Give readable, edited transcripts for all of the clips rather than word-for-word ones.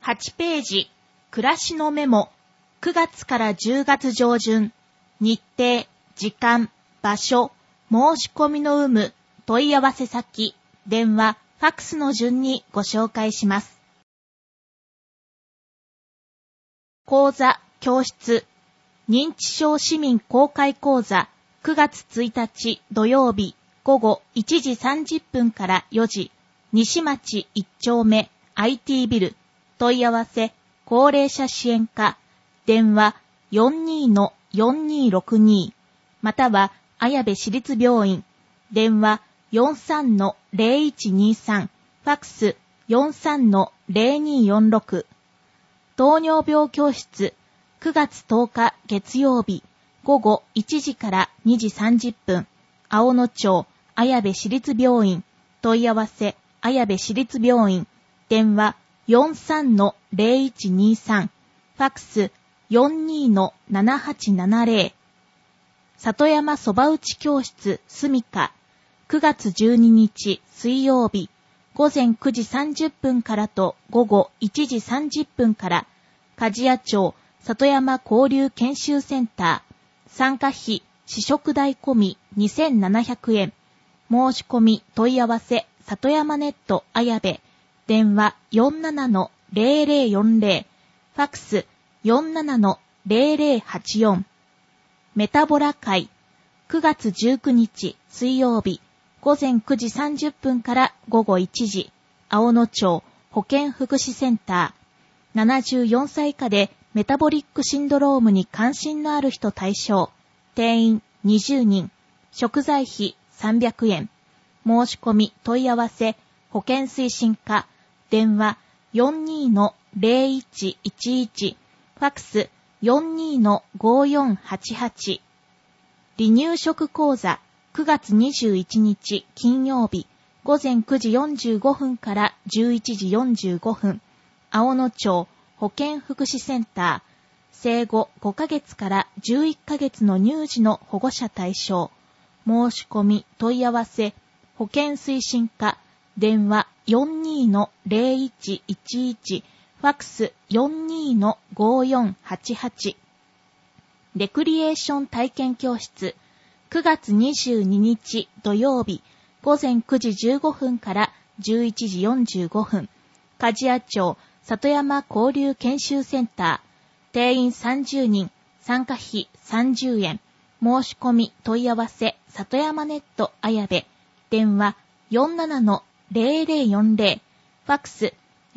8ページ、暮らしのメモ、9月から10月上旬、日程、時間、場所、申し込みの有無、問い合わせ先、電話、ファックスの順にご紹介します。講座、教室、認知症市民公開講座、9月1日土曜日、午後1時30分から4時、西町1丁目 IT ビル、問い合わせ、高齢者支援課、電話 42-4262、または綾部市立病院、電話 43-0123、ファックス 43-0246。糖尿病教室、9月10日月曜日、午後1時から2時30分、青野町綾部市立病院、問い合わせ、綾部市立病院、電話 43-0123、ファックス 42-7870。里山そば打ち教室すみか、9月12日水曜日、午前9時30分からと午後1時30分から、梶谷町里山交流研修センター、参加費、試食代込み2700円。申し込み問い合わせ、里山ネット綾部、電話 47-0040、ファックス 47-0084。メタボラ会、9月19日水曜日、午前9時30分から午後1時、青野町保健福祉センター、74歳以下でメタボリックシンドロームに関心のある人対象、定員20人、食材費300円。申し込み問い合わせ、保健推進課、電話 42-0111、ファックス 42-5488。離乳食講座、9月21日金曜日、午前9時45分から11時45分、青野町保健福祉センター、生後5ヶ月から11ヶ月の乳児の保護者対象、申し込み問い合わせ、保健推進課、電話 42-0111、ファックス 42-5488。レクリエーション体験教室、9月22日土曜日、午前9時15分から11時45分、梶谷町里山交流研修センター、定員30人、参加費30円、申し込み問い合わせ、里山ネット綾部、電話 47-0040、ファックス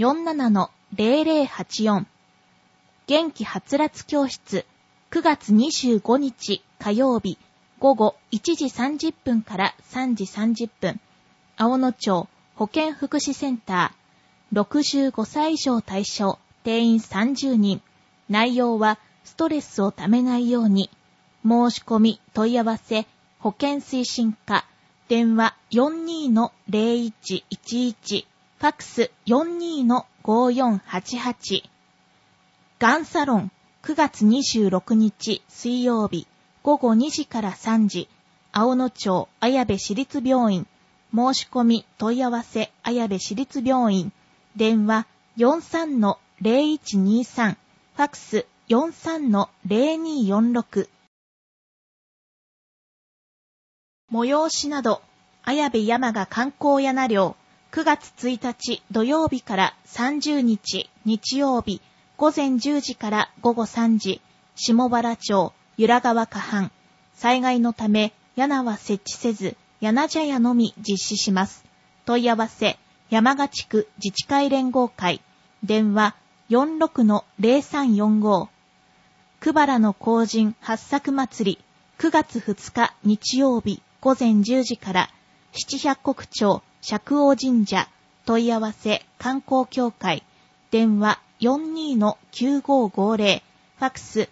47-0084。元気はつらつ教室、9月25日火曜日、午後1時30分から3時30分、青野町保健福祉センター、65歳以上対象、定員30人。内容はストレスをためないように。申し込み問い合わせ、保健推進課、電話 42-0111、ファックス 42-5488。がんサロン、9月26日水曜日、午後2時から3時、青野町綾部市立病院、申し込み問い合わせ綾部市立病院、電話 43-0123、ファックス 43-0246。催しなど、綾部山賀観光やな寮、9月1日土曜日から30日日曜日、午前10時から午後3時、下原町由良川河畔。災害のため屋根は設置せず、屋根茶屋のみ実施します。問い合わせ、山賀地区自治会連合会、電話 46-0345。久原の荒神八作祭り、9月2日日曜日、午前10時から、七百石町釈王神社、問い合わせ観光協会、電話 42-9550、ファックス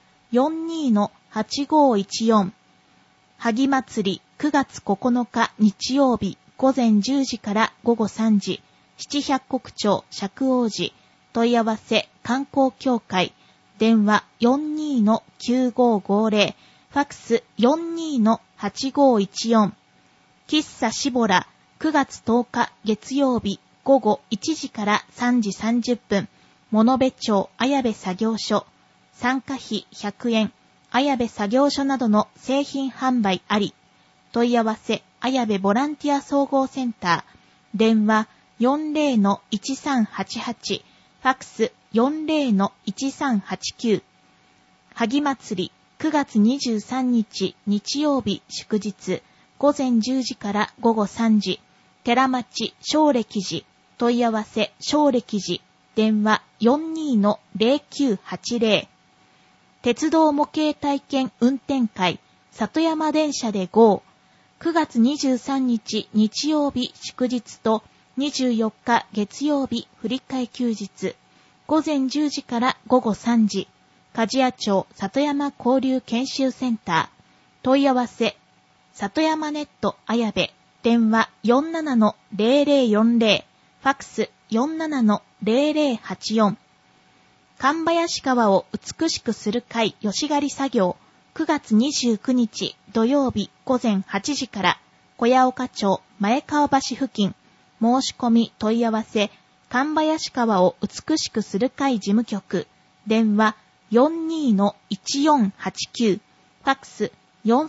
42-8514。萩祭り9月9日日曜日午前10時から午後3時、七百石町釈王寺、問い合わせ観光協会、電話 42-9550、ファックス 42-8514。喫茶しぼら9月10日月曜日午後1時から3時30分、 物部町綾部作業所、参加費100円、綾部作業所などの製品販売あり。問い合わせ、綾部ボランティア総合センター、電話 40-1388、ファクス 40-1389。萩祭り、9月23日日曜日祝日、午前10時から午後3時、寺町小暦寺、問い合わせ小暦寺、電話 42-0980。鉄道模型体験運転会、里山電車で GO。9月23日日曜日祝日と24日月曜日振り替え休日、午前10時から午後3時、梶谷町里山交流研修センター、問い合わせ、里山ネット綾部、電話 47-0040、ファクス 47-0084。神林川を美しくする会吉狩り作業、9月29日土曜日午前8時から、小屋岡町前川橋付近、申し込み問い合わせ、神林川を美しくする会事務局、電話 42-1489、ファクス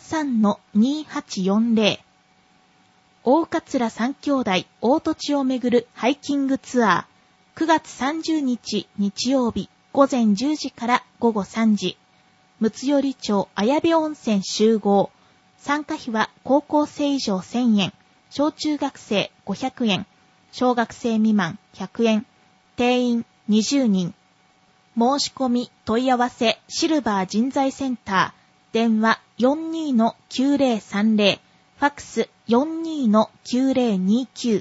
43-2840。大桂三兄弟大土地をめぐるハイキングツアー、9月30日日曜日午前10時から午後3時、睦寄町綾部温泉集合。参加費は高校生以上1000円、小中学生500円、小学生未満100円、定員20人。申し込み問い合わせシルバー人材センター、電話 42-9030、ファクス 42-9029。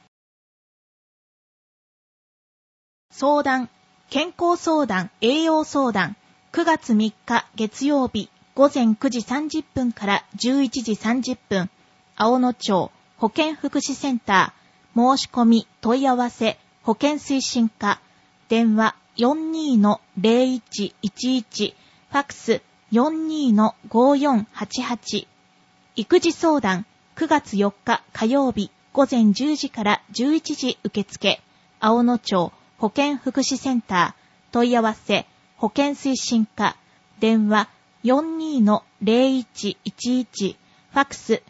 相談、健康相談、栄養相談、9月3日月曜日午前9時30分から11時30分、青野町保健福祉センター、申し込み問い合わせ保健推進課、電話 42-0111、ファクス 42-5488。育児相談、9月4日火曜日午前10時から11時受付、青野町保健福祉センター、問い合わせ保健推進課、電話 42-0111、ファクス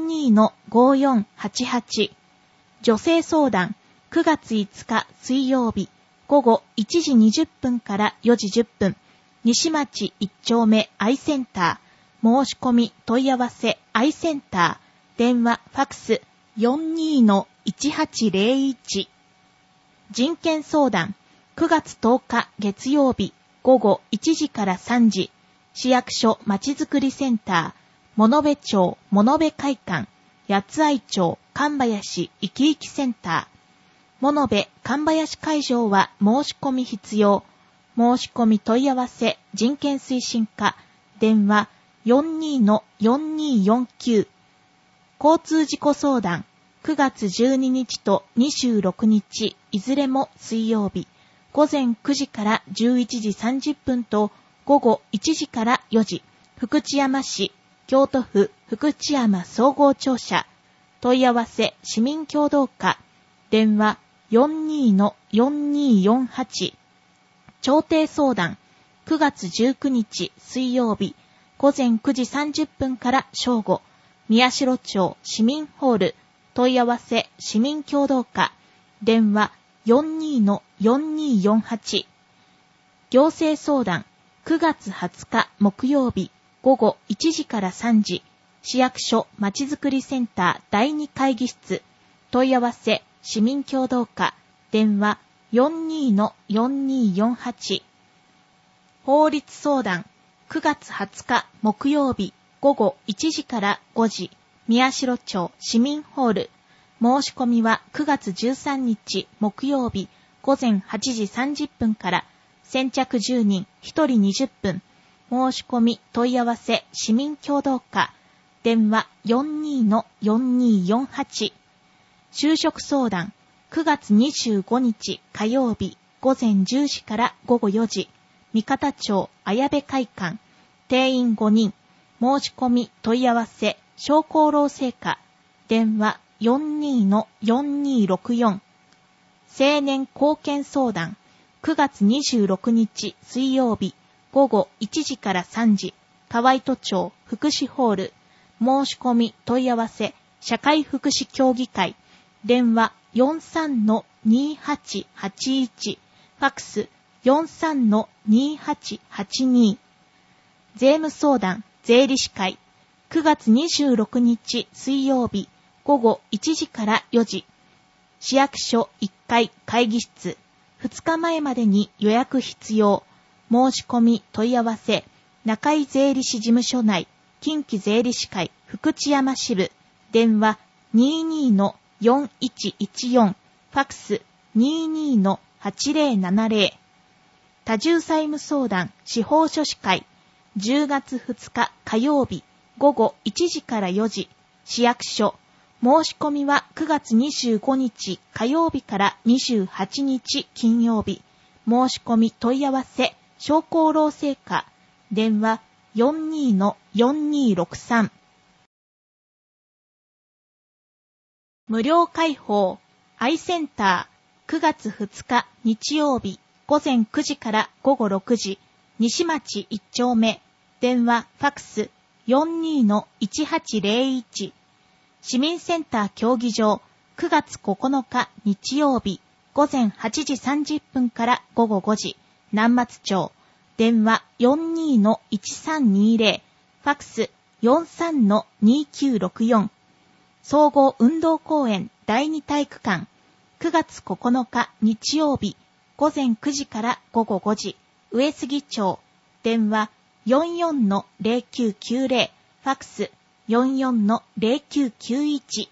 42-5488。女性相談、9月5日水曜日午後1時20分から4時10分、西町1丁目アイセンター、申し込み問い合わせアイセンター、電話ファクス 42-1801。人権相談、9月10日月曜日午後1時から3時、市役所まちづくりセンター、物部町物部会館、八愛町神林生き生きセンター、物部神林会場は申し込み必要。申し込み問い合わせ人権推進課、電話 42-4249。交通事故相談、9月12日と26日いずれも水曜日、午前9時から11時30分と午後1時から4時、福知山市、京都府福知山総合庁舎、問い合わせ市民協同課、電話 42-4248。調停相談、9月19日水曜日、午前9時30分から正午、宮代町市民ホール、問い合わせ市民協同課、電話 42-4248。行政相談、9月20日木曜日午後1時から3時、市役所まちづくりセンター第2会議室、問い合わせ市民協同課、電話 42-4248。法律相談、9月20日木曜日午後1時から5時、宮代町市民ホール。申し込みは9月13日木曜日午前8時30分から、先着10人1人20分。申し込み問い合わせ市民協同課、電話 42-4248。就職相談、9月25日火曜日午前10時から午後4時、三方町綾部会館、定員5人。申し込み問い合わせ商工労政課、電話 42-4264。青年貢献相談、 9月26日水曜日午後1時から3時、河合都庁福祉ホール、申し込み問い合わせ、社会福祉協議会、電話 43-2881、ファクス 43-2882、税務相談、税理士会、9月26日水曜日午後1時から4時、市役所1階会議室、2日前までに予約必要、申し込み問い合わせ、中井税理士事務所内、近畿税理士会福知山支部、電話 22-4114、ファクス 22-8070、多重債務相談司法書士会、10月2日火曜日午後1時から4時、市役所、申し込みは9月25日火曜日から28日金曜日、申し込み問い合わせ、商工労政課、電話 42-4263。無料開放、アイセンター、9月2日日曜日、午前9時から午後6時、西町1丁目、電話、ファクス、42-1801。市民センター競技場、9月9日日曜日、午前8時30分から午後5時、南松町、電話 42-1320、ファクス 43-2964。総合運動公園第二体育館、9月9日日曜日、午前9時から午後5時、上杉町、電話 44-0990、ファクス 44-0991。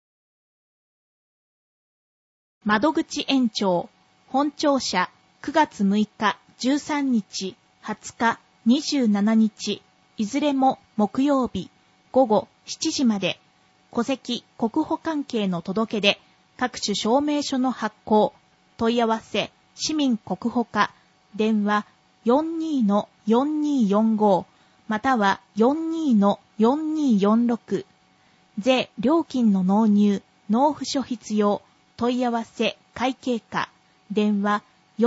窓口延長、本庁舎、9月6日、13日、20日、27日、いずれも木曜日、午後7時まで、戸籍・国保関係の届け出、各種証明書の発行、問い合わせ、市民国保課、電話 42-4245、または 42-4246。税・料金の納入、納付書必要、問い合わせ、会計課、電話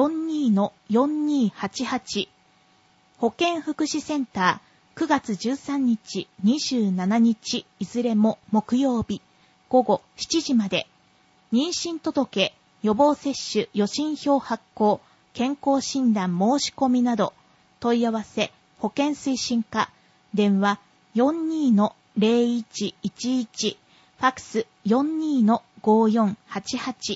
42-4288。保健福祉センター、9月13日、27日、いずれも木曜日、午後7時まで。妊娠届、予防接種予診票発行、健康診断申し込みなど、問い合わせ、保健推進課、電話 42-0111、ファクス 42-5488。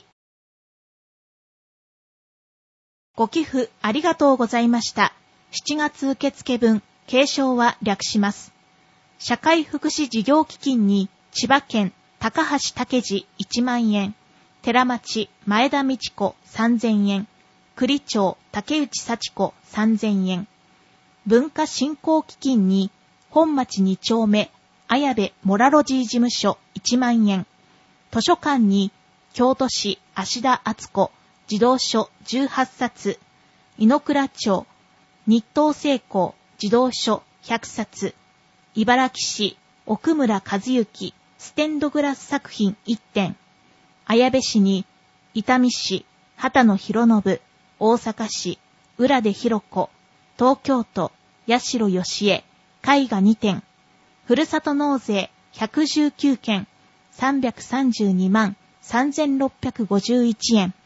ご寄付ありがとうございました。7月受付分、継承は略します。社会福祉事業基金に、千葉県高橋武次1万円、寺町前田美智子3000円、栗町竹内幸子3000円。文化振興基金に、本町2丁目、綾部モラロジー事務所1万円。図書館に、京都市芦田敦子児童書18冊。井ノ倉町、日東製鋼児童書100冊。茨城市奥村和幸ステンドグラス作品1点。綾部市に、伊丹市畑野博信、大阪市浦出博子、東京都八代義恵絵画2点。ふるさと納税119件332万3651円。